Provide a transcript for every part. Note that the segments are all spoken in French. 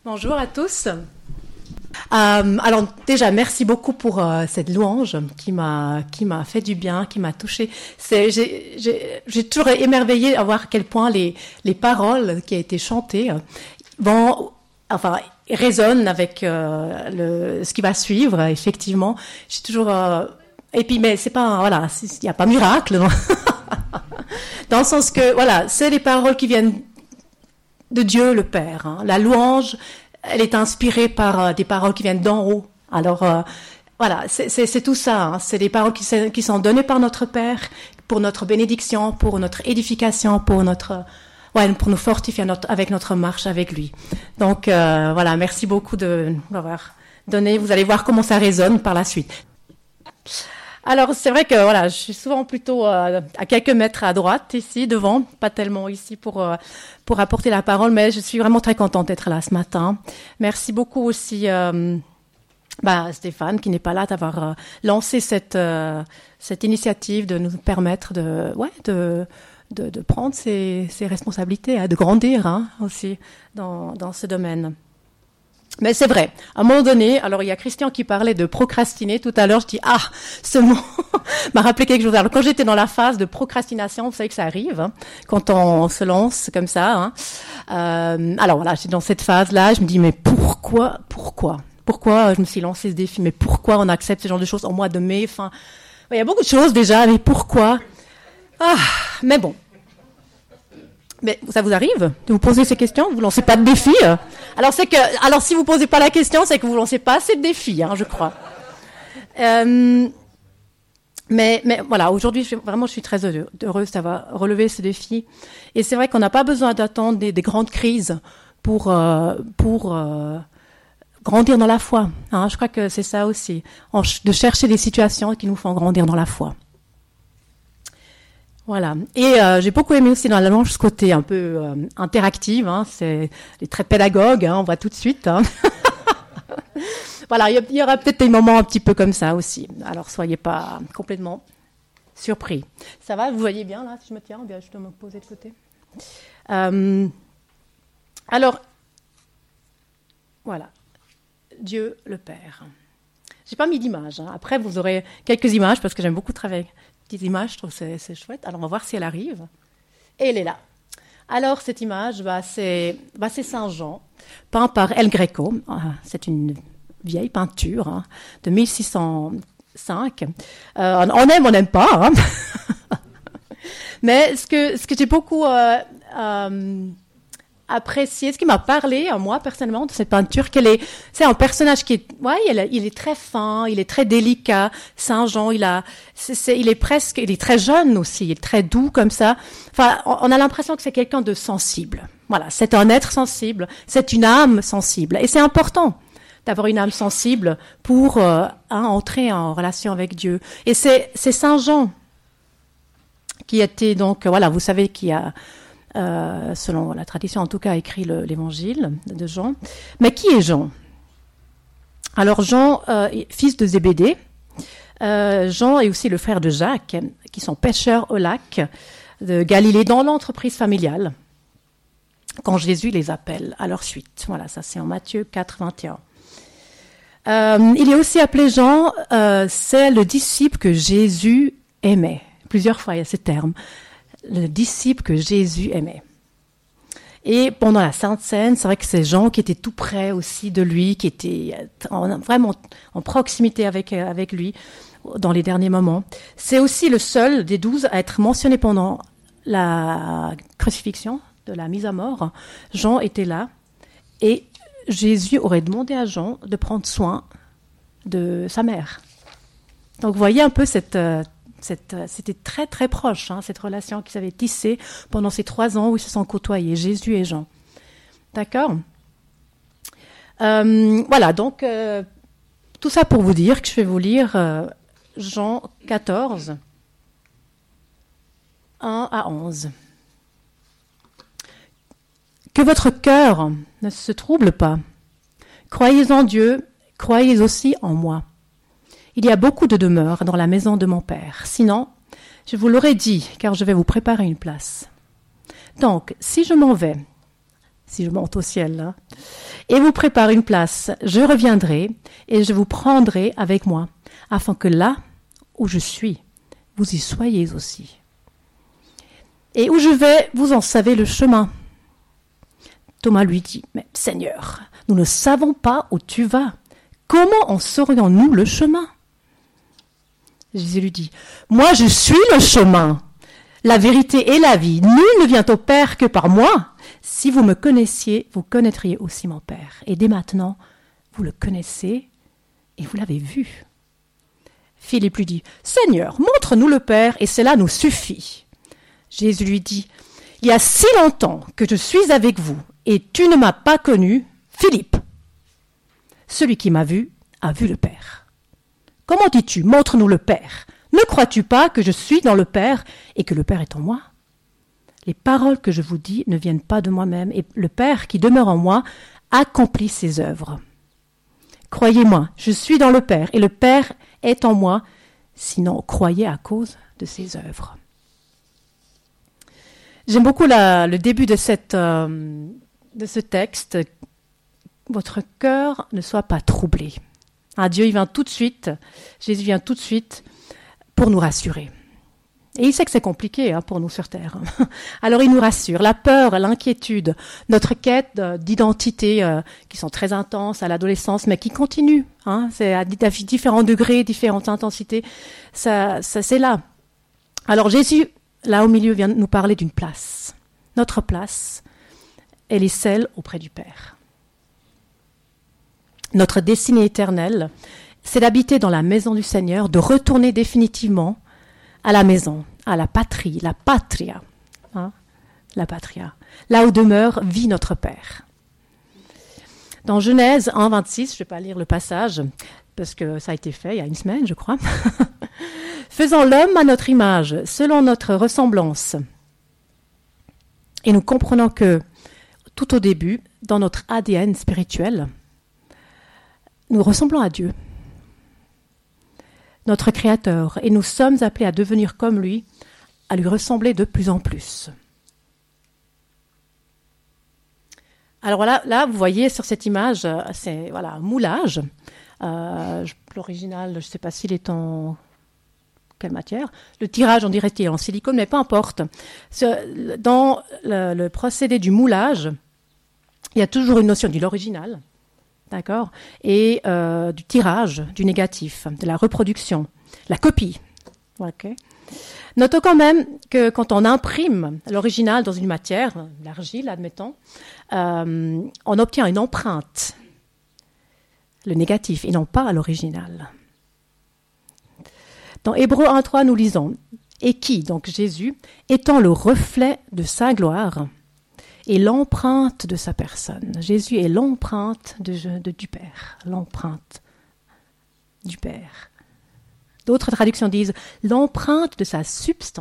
Bonjour à tous. Alors déjà, merci beaucoup pour cette louange qui m'a fait du bien, qui m'a touchée. J'ai toujours émerveillé à voir à quel point les paroles qui ont été chantées résonnent avec ce qui va suivre. Effectivement, j'ai toujours et puis mais c'est pas il n'y a pas miracle non dans le sens que c'est les paroles qui viennent de Dieu le Père. Hein. La louange, elle est inspirée par des paroles qui viennent d'en haut. Alors c'est tout ça. Hein. C'est des paroles qui sont données par notre Père pour notre bénédiction, pour notre édification, pour nous fortifier avec notre marche avec lui. Donc merci beaucoup de m'avoir donné. Vous allez voir comment ça résonne par la suite. Alors, c'est vrai que je suis souvent plutôt à quelques mètres à droite, ici, devant, pas tellement ici pour apporter la parole, mais je suis vraiment très contente d'être là ce matin. Merci beaucoup aussi Stéphane, qui n'est pas là, d'avoir lancé cette initiative de nous permettre de prendre ses responsabilités, de grandir aussi dans ce domaine. Mais c'est vrai, à un moment donné, alors il y a Christian qui parlait de procrastiner tout à l'heure, je dis ce mot m'a rappelé quelque chose. Alors quand j'étais dans la phase de procrastination, vous savez que ça arrive quand on se lance comme ça. J'étais dans cette phase-là, je me dis mais pourquoi je me suis lancé ce défi, mais pourquoi on accepte ce genre de choses en mois de mai, il y a beaucoup de choses déjà, mais pourquoi mais bon. Mais ça vous arrive de vous poser ces questions? Vous lancez pas de défis? Alors si vous posez pas la question, c'est que vous lancez pas assez de défis, je crois. Mais aujourd'hui, je suis très heureuse d'avoir relevé ce défi. Et c'est vrai qu'on n'a pas besoin d'attendre des grandes crises pour grandir dans la foi. Je crois que c'est ça aussi, de chercher des situations qui nous font grandir dans la foi. Voilà. Et j'ai beaucoup aimé aussi dans la louange ce côté un peu interactive. C'est très pédagogue. On voit tout de suite. Il y aura peut-être des moments un petit peu comme ça aussi. Alors soyez pas complètement surpris. Ça va? Vous voyez bien là si je me tiens? Bien, je dois me poser de côté. Dieu le Père. J'ai pas mis d'image. Après vous aurez quelques images parce que j'aime beaucoup travailler. Petite image, je trouve que c'est chouette. Alors, on va voir si elle arrive. Et elle est là. Alors, cette image, c'est Saint Jean, peint par El Greco. C'est une vieille peinture de 1605. On aime, on n'aime pas. Mais ce que j'ai beaucoup apprécié, ce qui m'a parlé, moi, personnellement, de cette peinture, c'est un personnage qui est, il est très fin, il est très délicat. Saint Jean, il est très jeune aussi, il est très doux comme ça. On a l'impression que c'est quelqu'un de sensible. Voilà, c'est un être sensible, c'est une âme sensible. Et c'est important d'avoir une âme sensible pour entrer en relation avec Dieu. Et c'est Saint Jean qui était donc, vous savez, qui a selon la tradition en tout cas, écrit l'évangile de Jean. Mais qui est Jean? Alors Jean, fils de Zébédée, Jean est aussi le frère de Jacques, qui sont pêcheurs au lac de Galilée dans l'entreprise familiale, quand Jésus les appelle à leur suite. Voilà, ça c'est en Matthieu 4, 21. Il est aussi appelé Jean, c'est le disciple que Jésus aimait. Plusieurs fois il y a ce terme. Le disciple que Jésus aimait. Et pendant la Sainte Seine, c'est vrai que c'est Jean qui était tout près aussi de lui, qui était vraiment en proximité avec lui dans les derniers moments. C'est aussi le seul des 12 à être mentionné pendant la crucifixion, de la mise à mort. Jean était là et Jésus aurait demandé à Jean de prendre soin de sa mère. Donc vous voyez un peu c'était très très proche, cette relation qu'ils avaient tissée pendant ces 3 ans où ils se sont côtoyés, Jésus et Jean. D'accord? Donc tout ça pour vous dire que je vais vous lire Jean 14, 1 à 11. Que votre cœur ne se trouble pas. Croyez en Dieu, croyez aussi en moi. Il y a beaucoup de demeures dans la maison de mon Père. Sinon, je vous l'aurais dit, car je vais vous préparer une place. Donc, si je m'en vais, si je monte au ciel, et vous prépare une place. Je reviendrai et je vous prendrai avec moi, afin que là où je suis, vous y soyez aussi. Et où je vais, vous en savez le chemin. Thomas lui dit, mais Seigneur, nous ne savons pas où tu vas. Comment en saurions-nous le chemin? Jésus lui dit, moi je suis le chemin, la vérité et la vie. Nul ne vient au Père que par moi. Si vous me connaissiez, vous connaîtriez aussi mon Père. Et dès maintenant, vous le connaissez et vous l'avez vu. Philippe lui dit, Seigneur, montre-nous le Père et cela nous suffit. Jésus lui dit, il y a si longtemps que je suis avec vous et tu ne m'as pas connu, Philippe. Celui qui m'a vu a vu le Père. Comment dis-tu, montre-nous le Père? Ne crois-tu pas que je suis dans le Père et que le Père est en moi? Les paroles que je vous dis ne viennent pas de moi-même, et le Père qui demeure en moi accomplit ses œuvres. Croyez-moi, je suis dans le Père, et le Père est en moi, sinon croyez à cause de ses œuvres. J'aime beaucoup le début de ce texte. Votre cœur ne soit pas troublé. Dieu, il vient tout de suite, Jésus vient tout de suite pour nous rassurer. Et il sait que c'est compliqué pour nous sur Terre. Alors il nous rassure. La peur, l'inquiétude, notre quête d'identité qui sont très intenses à l'adolescence, mais qui continuent. C'est à différents degrés, différentes intensités. Ça, c'est là. Alors Jésus, là au milieu, vient nous parler d'une place. Notre place, elle est celle auprès du Père. Notre destinée éternelle, c'est d'habiter dans la maison du Seigneur, de retourner définitivement à la maison, à la patrie, la patria, la patria, là où vit notre Père. Dans Genèse 1, 26, je ne vais pas lire le passage, parce que ça a été fait il y a une semaine, je crois. Faisons l'homme à notre image, selon notre ressemblance. Et nous comprenons que, tout au début, dans notre ADN spirituel, nous ressemblons à Dieu, notre Créateur, et nous sommes appelés à devenir comme lui, à lui ressembler de plus en plus. Alors là, vous voyez sur cette image, c'est un moulage. L'original, je ne sais pas s'il est en quelle matière. Le tirage, on dirait qu'il est en silicone, mais peu importe. Dans le procédé du moulage, il y a toujours une notion de l'original, d'accord, et du tirage, du négatif, de la reproduction, la copie. Okay. Notons quand même que quand on imprime l'original dans une matière, l'argile, admettons, on obtient une empreinte, le négatif, et non pas l'original. Dans Hébreux 1.3, nous lisons « Et qui, donc Jésus, étant le reflet de sa gloire et l'empreinte de sa personne ». Jésus est l'empreinte du Père, l'empreinte du Père. D'autres traductions disent « l'empreinte de sa substance ».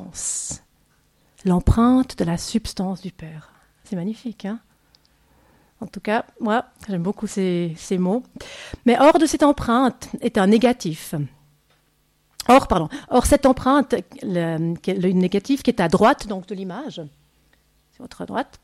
L'empreinte de la substance du Père. C'est magnifique, hein? En tout cas, moi, j'aime beaucoup ces mots. Mais hors de cette empreinte est un négatif. Or, cette empreinte, le négatif qui est à droite donc de l'image, c'est votre droite,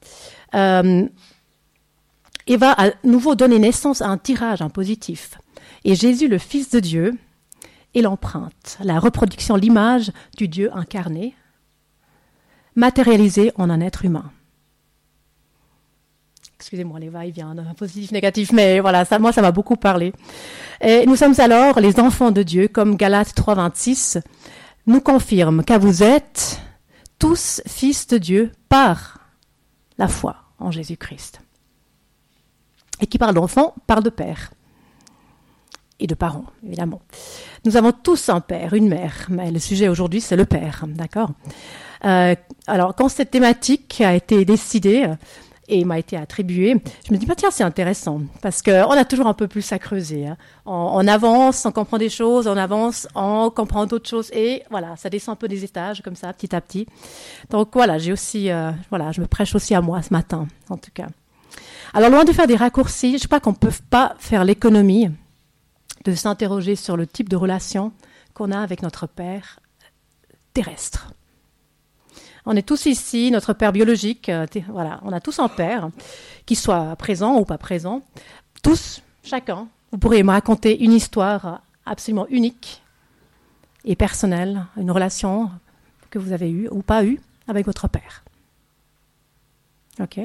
et va à nouveau donner naissance à un tirage, un positif. Et Jésus, le Fils de Dieu, est l'empreinte, la reproduction, l'image du Dieu incarné, matérialisé en un être humain. Excusez-moi, les va-et-vient, un positif, négatif, mais voilà, ça m'a beaucoup parlé. Et nous sommes alors les enfants de Dieu, comme Galates 3.26 nous confirme, car vous êtes tous fils de Dieu par la foi en Jésus-Christ. Et qui parle d'enfant, parle de père. Et de parents, évidemment. Nous avons tous un père, une mère, mais le sujet aujourd'hui, c'est le père, d'accord? Alors, quand cette thématique a été décidée et m'a été attribuée, je me dis, tiens, c'est intéressant, parce qu'on a toujours un peu plus à creuser. Hein. On avance, on comprend des choses, on avance, on comprend d'autres choses, et voilà, ça descend un peu des étages, comme ça, petit à petit. Donc voilà, j'ai aussi, je me prêche aussi à moi ce matin, en tout cas. Alors, loin de faire des raccourcis, je crois qu'on ne peut pas faire l'économie de s'interroger sur le type de relation qu'on a avec notre Père terrestre. On est tous ici, notre père biologique, voilà, on a tous un père, qu'il soit présent ou pas présent. Tous, chacun. Vous pourriez me raconter une histoire absolument unique et personnelle, une relation que vous avez eue ou pas eue avec votre père. OK?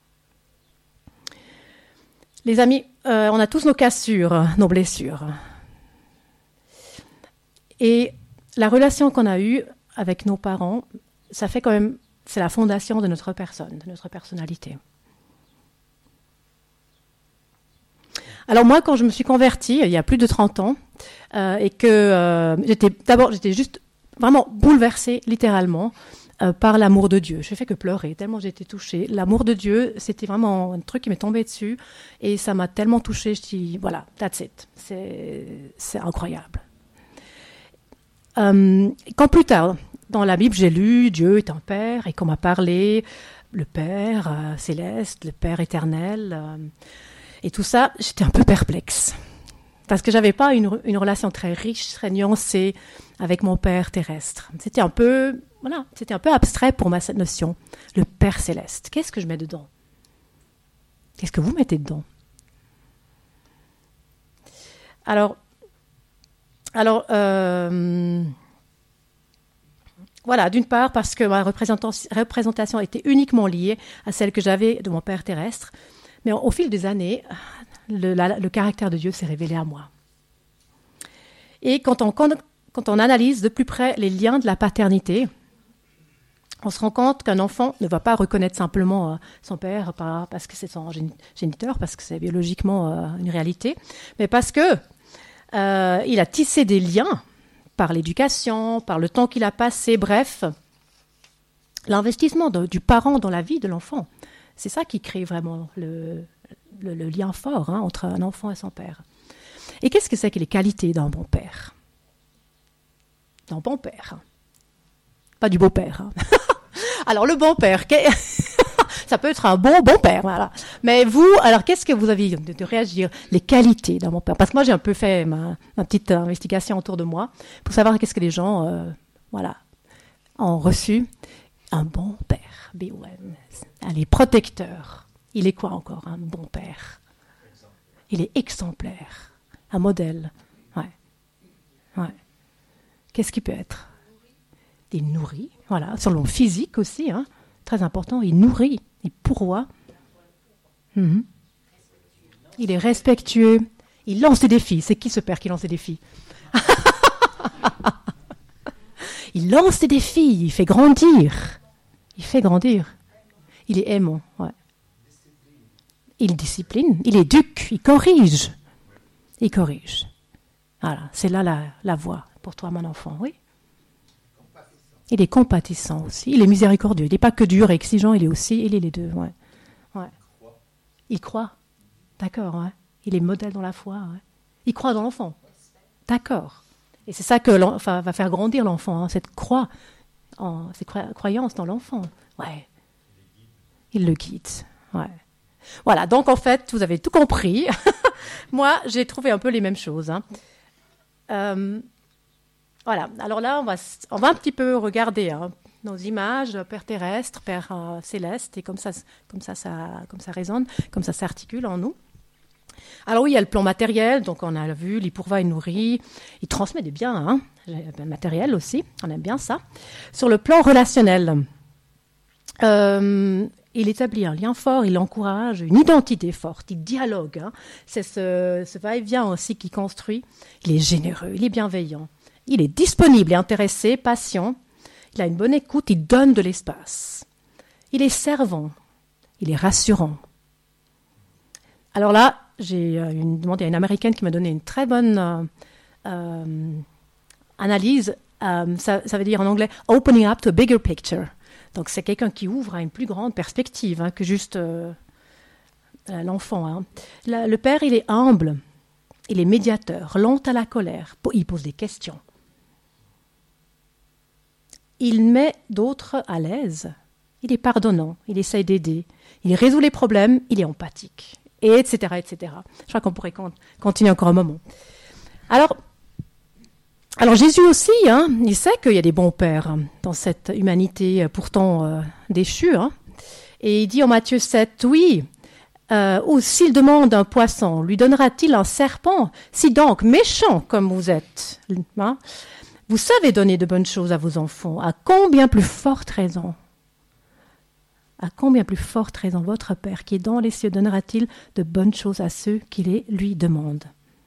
Les amis, on a tous nos cassures, nos blessures. Et la relation qu'on a eue avec nos parents, ça fait quand même, c'est la fondation de notre personne, de notre personnalité. Alors moi, quand je me suis convertie, il y a plus de 30 ans, et que j'étais juste vraiment bouleversée, littéralement, par l'amour de Dieu. Je n'ai fait que pleurer, tellement j'ai été touchée. L'amour de Dieu, c'était vraiment un truc qui m'est tombé dessus, et ça m'a tellement touchée, je dis, voilà, that's it. C'est incroyable. Quand plus tard, dans la Bible, j'ai lu Dieu est un Père, et qu'on m'a parlé, le Père céleste, le Père éternel, et tout ça, j'étais un peu perplexe. Parce que je n'avais pas une relation très riche, très nuancée avec mon Père terrestre. C'était un peu abstrait pour moi, cette notion. Le Père céleste, qu'est-ce que je mets dedans? Qu'est-ce que vous mettez dedans? Alors, voilà, d'une part, parce que ma représentation était uniquement liée à celle que j'avais de mon Père terrestre. Mais au fil des années, le caractère de Dieu s'est révélé à moi. Et quand on analyse de plus près les liens de la paternité, on se rend compte qu'un enfant ne va pas reconnaître simplement son père parce que c'est son géniteur, parce que c'est biologiquement une réalité, mais parce que il a tissé des liens par l'éducation, par le temps qu'il a passé, bref, l'investissement du parent dans la vie de l'enfant. C'est ça qui crée vraiment le lien fort entre un enfant et son père. Et qu'est-ce que c'est que les qualités d'un bon père? D'un bon père. Pas du beau-père. Alors, le bon père, ça peut être un bon père, voilà. Mais vous, alors, qu'est-ce que vous avez de réagir? Les qualités d'un bon père. Parce que moi, j'ai un peu fait ma petite investigation autour de moi pour savoir qu'est-ce que les gens, ont reçu. Un bon père. B-O-N. Il est protecteur. Il est quoi encore, un bon père? Il est exemplaire. Un modèle. Ouais. Qu'est-ce qu'il peut être? Il nourrit, voilà, sur le plan physique aussi, très important, il nourrit, il pourvoit. Il est respectueux, il lance des défis. C'est qui ce père qui lance des défis? Il lance des défis, il fait grandir. Il est aimant, ouais. Il discipline, il éduque, il corrige. Voilà, c'est là la voie pour toi, mon enfant, oui. Il est compatissant aussi, il est miséricordieux. Il n'est pas que dur et exigeant, il est les deux, ouais. Il croit, d'accord, ouais. Il est modèle dans la foi, ouais. Il croit dans l'enfant, d'accord. Et c'est ça que va faire grandir l'enfant, cette croyance dans l'enfant, ouais. Il le guide, ouais. Voilà, donc en fait, vous avez tout compris. Moi, j'ai trouvé un peu les mêmes choses. Voilà, alors là, on va un petit peu regarder nos images, Père terrestre, Père céleste, et comme ça résonne, comme ça s'articule en nous. Alors oui, il y a le plan matériel, donc on a vu, il pourvoit, il nourrit, il transmet des biens, matériel aussi, on aime bien ça. Sur le plan relationnel, il établit un lien fort, il encourage une identité forte, il dialogue. C'est ce va-et-vient aussi qui construit. Il est généreux, il est bienveillant, il est disponible et intéressé, patient. Il a une bonne écoute, il donne de l'espace. Il est servant, il est rassurant. Alors là, j'ai demandé à une Américaine qui m'a donné une très bonne analyse. Ça veut dire en anglais « opening up to a bigger picture ». Donc, c'est quelqu'un qui ouvre à une plus grande perspective que juste l'enfant. Le père, il est humble, il est médiateur, lent à la colère, il pose des questions. Il met d'autres à l'aise, il est pardonnant, il essaye d'aider, il résout les problèmes, il est empathique, et etc., etc. Je crois qu'on pourrait continuer encore un moment. Alors, Alors Jésus aussi, il sait qu'il y a des bons pères dans cette humanité pourtant déchue. Et il dit en Matthieu 7, oui, ou s'il demande un poisson, lui donnera-t-il un serpent? Si donc, méchant comme vous êtes, vous savez donner de bonnes choses à vos enfants, à combien plus forte raison votre Père qui est dans les cieux donnera-t-il de bonnes choses à ceux qui les lui demandent.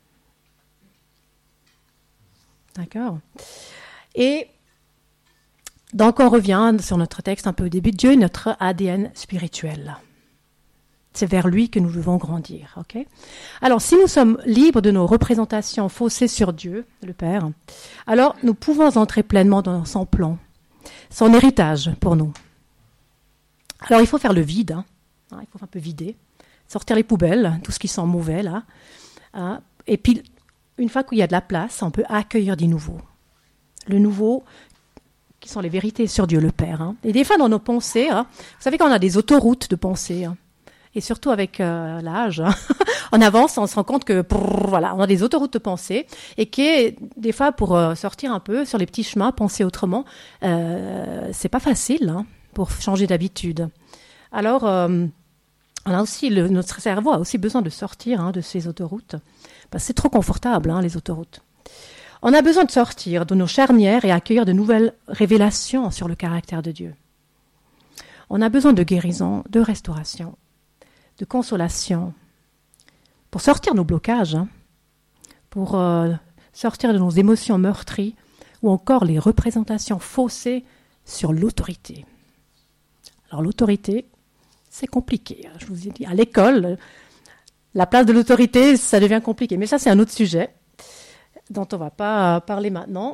D'accord. Et donc on revient sur notre texte un peu au début. Dieu est notre ADN spirituel. C'est vers lui que nous devons grandir. Okay. Alors si nous sommes libres de nos représentations faussées sur Dieu, le Père, alors nous pouvons entrer pleinement dans son plan, son héritage pour nous. Alors il faut faire le vide, il faut un peu vider, sortir les poubelles, tout ce qui sent mauvais là, et puis une fois qu'il y a de la place, on peut accueillir du nouveau. Le nouveau, qui sont les vérités sur Dieu le Père. Et des fois, dans nos pensées, vous savez qu'on a des autoroutes de pensée. Et surtout avec l'âge, on avance, on se rend compte que, voilà, on a des autoroutes de pensée. Et que, des fois, pour sortir un peu sur les petits chemins, penser autrement, c'est pas facile pour changer d'habitude. Alors, on a aussi notre cerveau a aussi besoin de sortir de ces autoroutes. Parce que c'est trop confortable, les autoroutes. On a besoin de sortir de nos charnières et accueillir de nouvelles révélations sur le caractère de Dieu. On a besoin de guérison, de restauration, de consolation, pour sortir de nos blocages, pour sortir de nos émotions meurtries, ou encore les représentations faussées sur l'autorité. Alors l'autorité, c'est compliqué. Je vous ai dit, à l'école, la place de l'autorité, ça devient compliqué. Mais ça, c'est un autre sujet dont on ne va pas parler maintenant.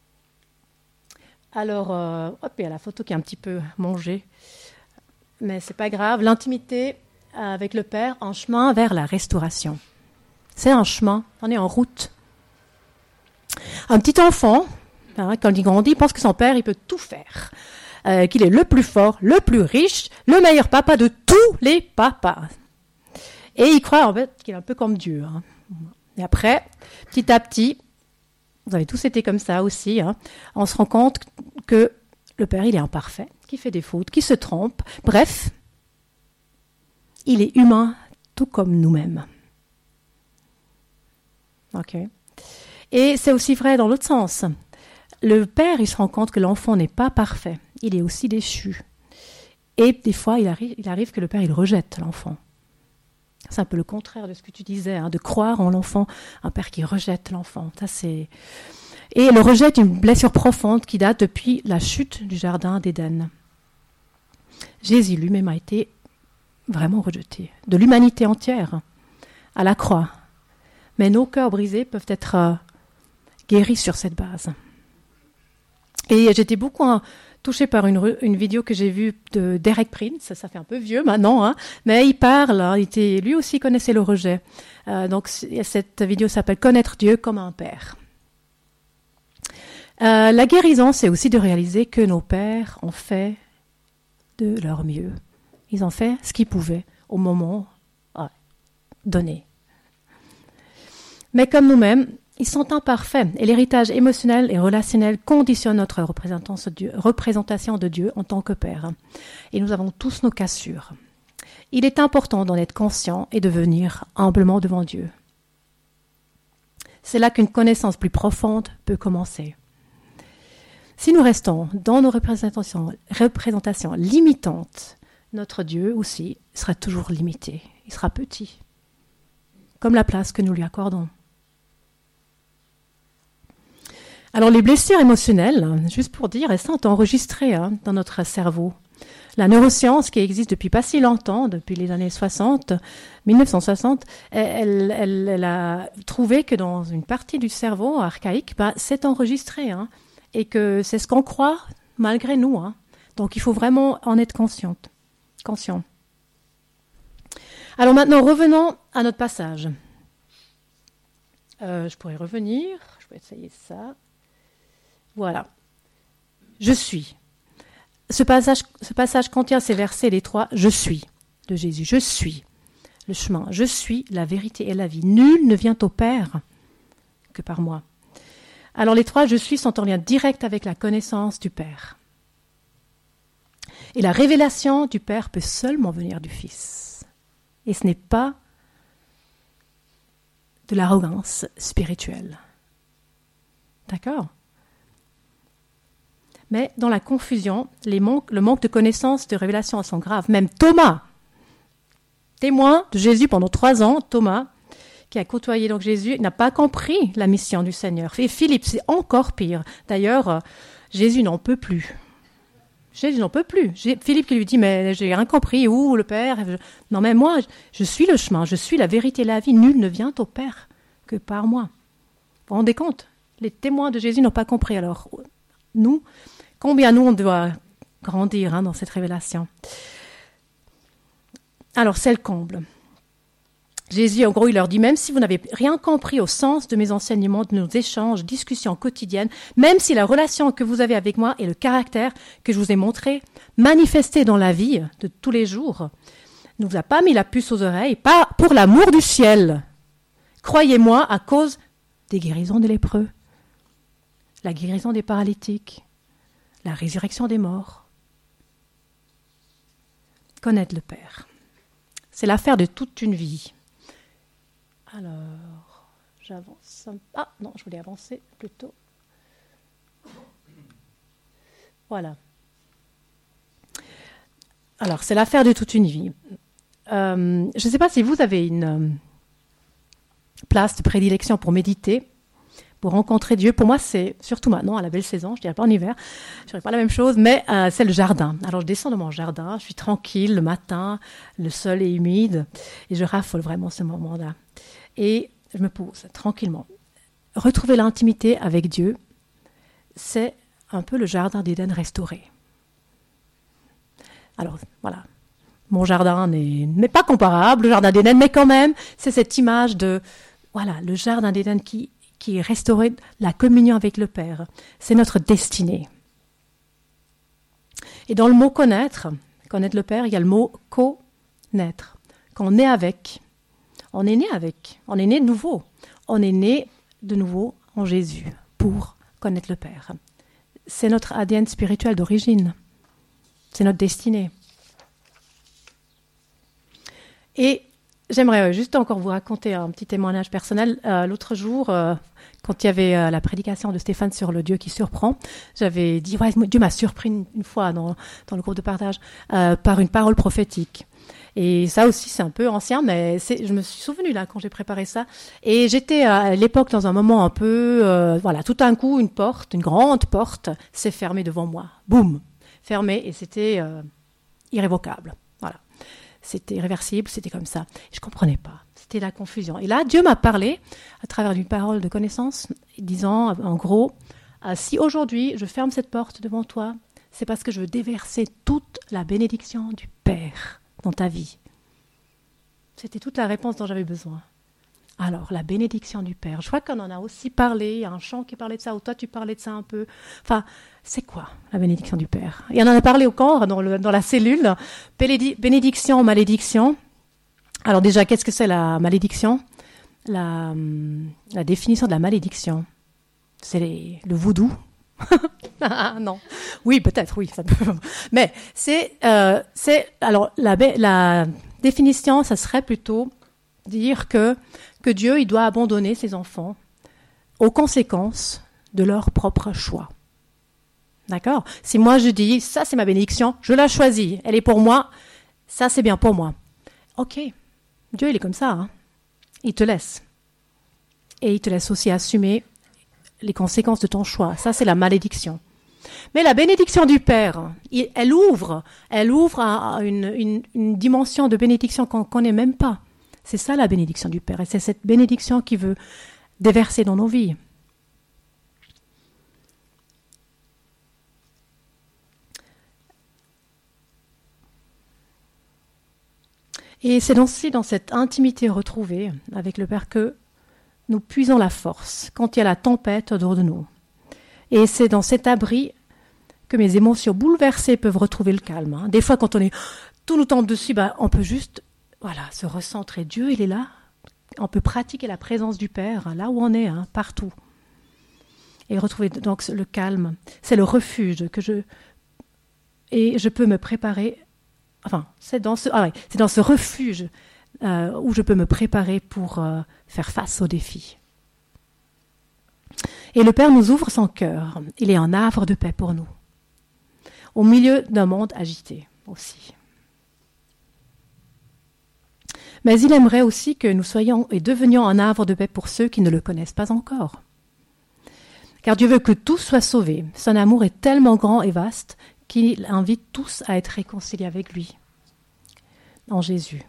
Alors, il y a la photo qui est un petit peu mangée. Mais ce n'est pas grave. L'intimité avec le Père en chemin vers la restauration. C'est un chemin. On est en route. Un petit enfant, quand il grandit, pense que son père, il peut tout faire. Qu'il est le plus fort, le plus riche, le meilleur papa de tous les papas. Et il croit en fait qu'il est un peu comme Dieu. Et après, petit à petit, vous avez tous été comme ça aussi, on se rend compte que le Père, il est imparfait, qu'il fait des fautes, qu'il se trompe. Bref, il est humain tout comme nous-mêmes. Ok. Et c'est aussi vrai dans l'autre sens. Le Père, il se rend compte que l'enfant n'est pas parfait. Il est aussi déchu. Et des fois, il arrive que le Père, il rejette l'enfant. C'est un peu le contraire de ce que tu disais, de croire en l'enfant, un père qui rejette l'enfant. Ça, c'est... Et le rejet est une blessure profonde qui date depuis la chute du jardin d'Éden. Jésus lui-même a été vraiment rejeté, de l'humanité entière, à la croix. Mais nos cœurs brisés peuvent être guéris sur cette base. Et j'étais beaucoup touchée par une vidéo que j'ai vue de Derek Prince, ça fait un peu vieux maintenant, mais il parle, lui aussi connaissait le rejet. Donc cette vidéo s'appelle « Connaître Dieu comme un père ». La guérison, c'est aussi de réaliser que nos pères ont fait de leur mieux. Ils ont fait ce qu'ils pouvaient au moment donné. Mais comme nous-mêmes, ils sont imparfaits et l'héritage émotionnel et relationnel conditionne notre représentation de Dieu en tant que Père. Et nous avons tous nos cassures. Il est important d'en être conscient et de venir humblement devant Dieu. C'est là qu'une connaissance plus profonde peut commencer. Si nous restons dans nos représentations limitantes, notre Dieu aussi sera toujours limité. Il sera petit, comme la place que nous lui accordons. Alors les blessures émotionnelles, juste pour dire, elles sont enregistrées dans notre cerveau. La neuroscience, qui existe depuis pas si longtemps, depuis les années 1960, elle a trouvé que dans une partie du cerveau archaïque, c'est enregistré, et que c'est ce qu'on croit malgré nous. Donc il faut vraiment en être conscient. Alors maintenant, revenons à notre passage. Je pourrais revenir, je vais essayer ça. Voilà. Je suis. Ce passage contient ces versets, les trois « Je suis » de Jésus. Je suis le chemin. Je suis la vérité et la vie. Nul ne vient au Père que par moi. Alors les 3 « je suis » sont en lien direct avec la connaissance du Père. Et la révélation du Père peut seulement venir du Fils. Et ce n'est pas de l'arrogance spirituelle. D'accord ? Mais dans la confusion, le manque de connaissances, de révélation sont graves. Même Thomas, témoin de Jésus pendant 3 ans, Thomas, qui a côtoyé donc Jésus, n'a pas compris la mission du Seigneur. Et Philippe, c'est encore pire. D'ailleurs, Jésus n'en peut plus. Jésus n'en peut plus. Philippe qui lui dit, mais j'ai rien compris, où le Père ? Non, mais moi, je suis le chemin, je suis la vérité et la vie. Nul ne vient au Père que par moi. Vous vous rendez compte ? Les témoins de Jésus n'ont pas compris. Alors, nous, combien nous, on doit grandir dans cette révélation. Alors, c'est le comble. Jésus, en gros, il leur dit, même si vous n'avez rien compris au sens de mes enseignements, de nos échanges, discussions quotidiennes, même si la relation que vous avez avec moi et le caractère que je vous ai montré, manifesté dans la vie de tous les jours, ne vous a pas mis la puce aux oreilles, pas pour l'amour du ciel. Croyez-moi, à cause des guérisons des lépreux, la guérison des paralytiques, la résurrection des morts. Connaître le Père, c'est l'affaire de toute une vie. Alors, j'avance. Ah non, je voulais avancer plutôt. Voilà. Alors, c'est l'affaire de toute une vie. Je ne sais pas si vous avez une place de prédilection pour méditer, pour rencontrer Dieu. Pour moi, c'est surtout maintenant, à la belle saison, je ne dirais pas en hiver, je ne dirais pas la même chose, mais c'est le jardin. Alors, je descends de mon jardin, je suis tranquille le matin, le sol est humide, et je raffole vraiment ce moment-là. Et je me pose tranquillement. Retrouver l'intimité avec Dieu, c'est un peu le jardin d'Éden restauré. Alors, voilà. Mon jardin n'est pas comparable au jardin d'Éden, mais quand même, c'est cette image de, voilà, le jardin d'Éden qui est restauré, la communion avec le Père. C'est notre destinée. Et dans le mot connaître le Père, il y a le mot connaître, qu'on est avec. On est né avec, on est né de nouveau. On est né de nouveau en Jésus pour connaître le Père. C'est notre ADN spirituel d'origine. C'est notre destinée. Et j'aimerais juste encore vous raconter un petit témoignage personnel. L'autre jour, quand il y avait la prédication de Stéphane sur le Dieu qui surprend, j'avais dit, ouais, Dieu m'a surpris une fois dans le groupe de partage par une parole prophétique. Et ça aussi, c'est un peu ancien, mais je me suis souvenue là quand j'ai préparé ça. Et j'étais à l'époque dans un moment un peu, voilà, tout d'un coup, une grande porte s'est fermée devant moi. Boum, fermée, et c'était irrévocable. Voilà, c'était irréversible, c'était comme ça. Et je comprenais pas, c'était la confusion. Et là, Dieu m'a parlé à travers une parole de connaissance, disant, en gros, si aujourd'hui je ferme cette porte devant toi, c'est parce que je veux déverser toute la bénédiction du Père dans ta vie. C'était toute la réponse dont j'avais besoin. Alors, la bénédiction du Père. Je crois qu'on en a aussi parlé. Il y a un chant qui parlait de ça, ou toi tu parlais de ça un peu. Enfin, c'est quoi la bénédiction du Père ? Et on en a parlé au corps, dans la cellule. Bénédiction, malédiction. Alors déjà, qu'est-ce que c'est la malédiction ? La définition de la malédiction, c'est le voodoo. Ah, non. Oui, peut-être, oui. Ça peut. Mais c'est alors la définition, ça serait plutôt dire que Dieu, il doit abandonner ses enfants aux conséquences de leur propre choix. D'accord ? Si moi je dis, ça c'est ma bénédiction, je la choisis, elle est pour moi, ça c'est bien pour moi. Ok, Dieu il est comme ça, hein. Il te laisse. Et il te laisse aussi assumer les conséquences de ton choix. Ça c'est la malédiction. Mais la bénédiction du Père, elle ouvre à une dimension de bénédiction qu'on ne connaît même pas. C'est ça la bénédiction du Père. Et c'est cette bénédiction qui veut déverser dans nos vies. Et c'est aussi dans cette intimité retrouvée avec le Père que nous puisons la force quand il y a la tempête autour de nous. Et c'est dans cet abri que mes émotions bouleversées peuvent retrouver le calme. Des fois, quand tout nous tombe dessus, on peut juste se recentrer. Dieu, il est là. On peut pratiquer la présence du Père, là où on est, partout. et retrouver donc le calme. C'est le refuge et je peux me préparer. Enfin, c'est dans ce refuge où je peux me préparer pour faire face aux défis. Et le Père nous ouvre son cœur. Il est un havre de paix pour nous, au milieu d'un monde agité aussi. Mais il aimerait aussi que nous soyons et devenions un havre de paix pour ceux qui ne le connaissent pas encore. Car Dieu veut que tous soient sauvés. Son amour est tellement grand et vaste qu'il invite tous à être réconciliés avec lui, en Jésus.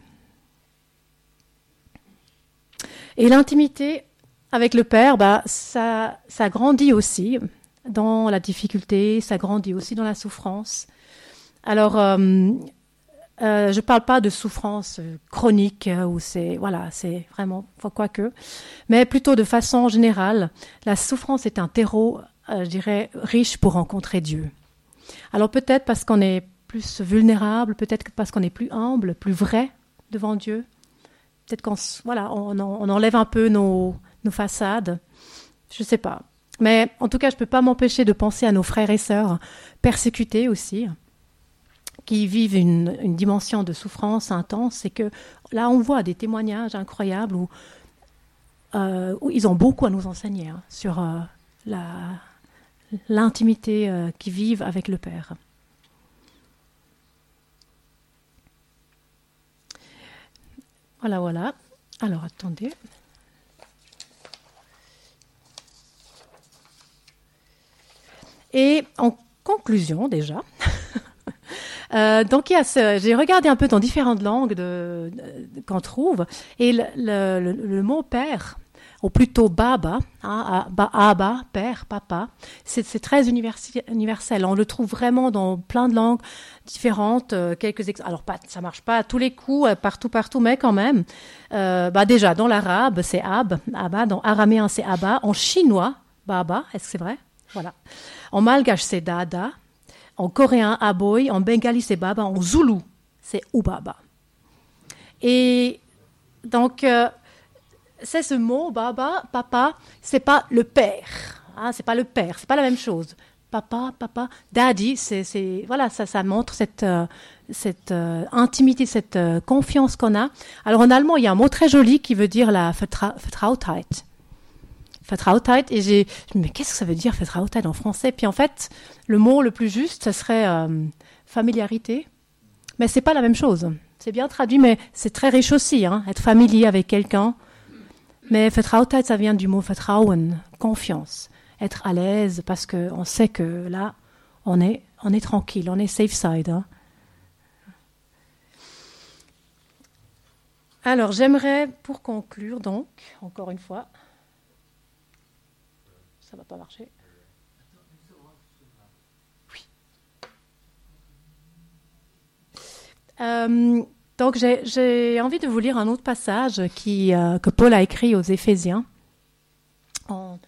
Et l'intimité avec le Père, ça grandit aussi dans la difficulté, ça grandit aussi dans la souffrance. Alors, je ne parle pas de souffrance chronique où c'est vraiment quoique, mais plutôt de façon générale, la souffrance est un terreau, je dirais, riche pour rencontrer Dieu. Alors peut-être parce qu'on est plus vulnérable, peut-être parce qu'on est plus humble, plus vrai devant Dieu. Peut-être on enlève un peu nos façades. Je ne sais pas. Mais en tout cas, je ne peux pas m'empêcher de penser à nos frères et sœurs persécutés aussi, qui vivent une dimension de souffrance intense. Et que là, on voit des témoignages incroyables où ils ont beaucoup à nous enseigner sur l'intimité qu'ils vivent avec le Père. Voilà. Alors, attendez. Et en conclusion, déjà, donc j'ai regardé un peu dans différentes langues qu'on trouve, et le mot père, ou plutôt baba, abba, père, papa, c'est très universel. On le trouve vraiment dans plein de langues différentes. Alors ça marche pas à tous les coups, partout, mais quand même. Déjà dans l'arabe c'est abba, dans araméen c'est abba, en chinois baba, est-ce que c'est vrai? Voilà. En malgache c'est dada, en coréen aboy, en bengali c'est baba, en zoulou c'est ubaba. Et donc c'est ce mot, baba, papa, c'est pas le père, c'est pas le père, c'est pas la même chose. Papa, daddy, ça montre cette intimité, cette confiance qu'on a. Alors en allemand, il y a un mot très joli qui veut dire la Vertrautheit. Vertrautheit, et mais qu'est-ce que ça veut dire Vertrautheit en français? Puis en fait, le mot le plus juste, ce serait familiarité, mais c'est pas la même chose. C'est bien traduit, mais c'est très riche aussi, être familier avec quelqu'un. Mais Vertrautheit, ça vient du mot Vertrauen, confiance, être à l'aise parce qu'on sait que là, on est tranquille, on est safe side. Alors, j'aimerais, pour conclure, donc, encore une fois, ça ne va pas marcher. Oui. Donc, j'ai envie de vous lire un autre passage que Paul a écrit aux Éphésiens, en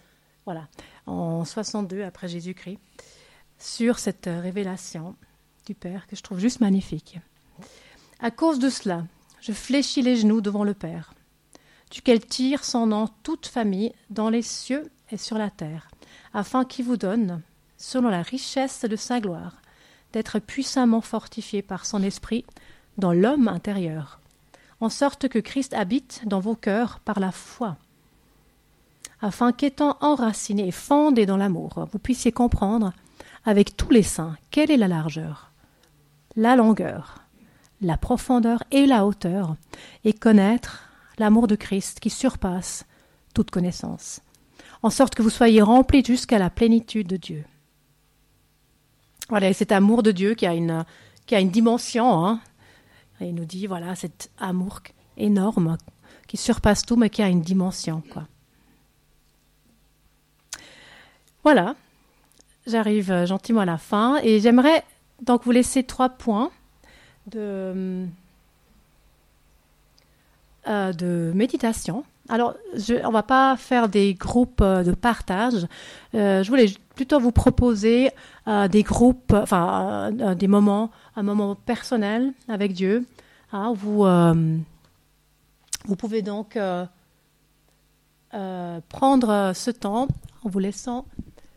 62 après Jésus-Christ, sur cette révélation du Père que je trouve juste magnifique. À cause de cela, je fléchis les genoux devant le Père, duquel tire son nom toute famille dans les cieux et sur la terre, afin qu'il vous donne, selon la richesse de sa gloire, d'être puissamment fortifié par son esprit dans l'homme intérieur, en sorte que Christ habite dans vos cœurs par la foi, afin qu'étant enraciné et fondé dans l'amour, vous puissiez comprendre avec tous les saints quelle est la largeur, la longueur, la profondeur et la hauteur, et connaître l'amour de Christ qui surpasse toute connaissance, en sorte que vous soyez remplis jusqu'à la plénitude de Dieu. Voilà, et cet amour de Dieu qui a une dimension, et il nous dit, voilà, cet amour énorme qui surpasse tout, mais qui a une dimension, quoi. Voilà, j'arrive gentiment à la fin, et j'aimerais donc vous laisser 3 points de méditation. Alors, on ne va pas faire des groupes de partage. Je voulais plutôt vous proposer des groupes, des moments, un moment personnel avec Dieu. Vous pouvez donc prendre ce temps en vous laissant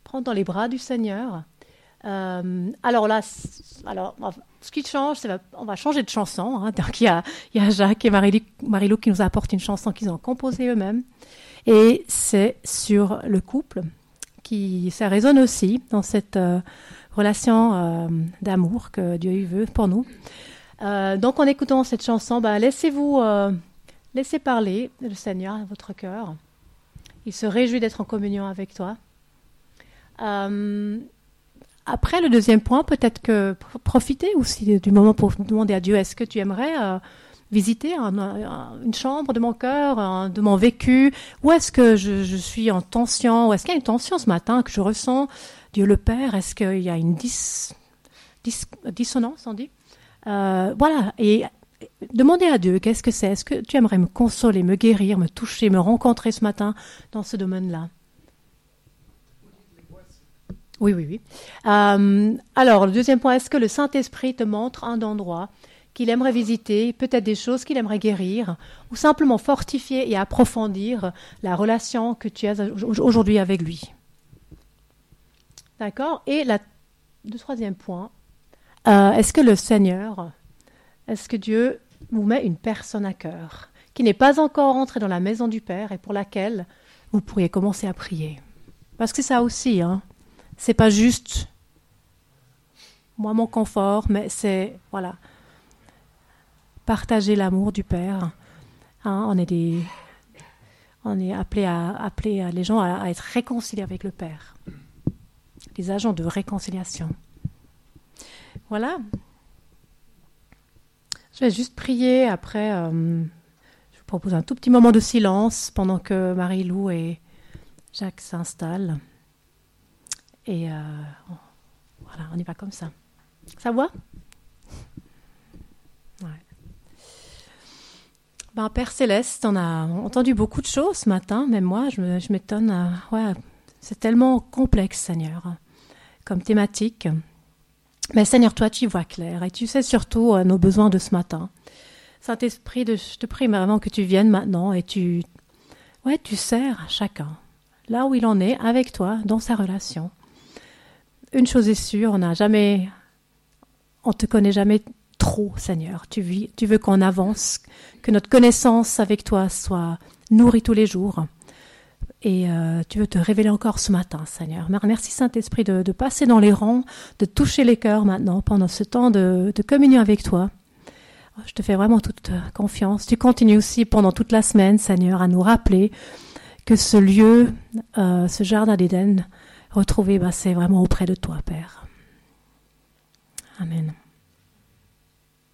prendre dans les bras du Seigneur. Alors là, ce qui change, on va changer de chanson. Hein. Donc il y a Jacques et Marie-Lou qui nous apportent une chanson qu'ils ont composée eux-mêmes. Et c'est sur le couple, ça résonne aussi dans cette relation d'amour que Dieu veut pour nous. Donc en écoutant cette chanson, laissez parler le Seigneur à votre cœur. Il se réjouit d'être en communion avec toi. Après, le deuxième point, peut-être que profiter aussi du moment pour demander à Dieu, est-ce que tu aimerais visiter une chambre de mon cœur, de mon vécu, ou est-ce que je suis en tension, ou est-ce qu'il y a une tension ce matin que je ressens, Dieu le Père, est-ce qu'il y a une dissonance, on dit voilà, et demandez à Dieu, qu'est-ce que c'est? Est-ce que tu aimerais me consoler, me guérir, me toucher, me rencontrer ce matin dans ce domaine-là? Oui. Alors, le deuxième point, est-ce que le Saint-Esprit te montre un endroit qu'il aimerait visiter, peut-être des choses qu'il aimerait guérir, ou simplement fortifier et approfondir la relation que tu as aujourd'hui avec lui? D'accord? Et le troisième point, est-ce que Dieu vous met une personne à cœur qui n'est pas encore entrée dans la maison du Père et pour laquelle vous pourriez commencer à prier? Parce que ça aussi, hein, c'est pas juste moi mon confort, mais c'est partager l'amour du Père. Hein, on est appelé les gens à être réconciliés avec le Père, des agents de réconciliation. Voilà. Je vais juste prier. Après, je vous propose un tout petit moment de silence pendant que Marie-Lou et Jacques s'installent. Et voilà, on y va comme ça. Ça va? Ouais. Père Céleste, on a entendu beaucoup de choses ce matin, même moi, je m'étonne. C'est tellement complexe, Seigneur, comme thématique. Mais Seigneur, toi, tu y vois clair et tu sais surtout nos besoins de ce matin. Saint-Esprit, je te prie vraiment que tu viennes maintenant et tu sers à chacun, là où il en est, avec toi, dans sa relation. Une chose est sûre, on te connaît jamais trop, Seigneur. Tu veux qu'on avance, que notre connaissance avec toi soit nourrie tous les jours. Et tu veux te révéler encore ce matin, Seigneur. Merci, Saint-Esprit, de passer dans les rangs, de toucher les cœurs maintenant, pendant ce temps de communion avec toi. Je te fais vraiment toute confiance. Tu continues aussi pendant toute la semaine, Seigneur, à nous rappeler que ce lieu, ce jardin d'Éden, retrouvé, c'est vraiment auprès de toi, Père. Amen.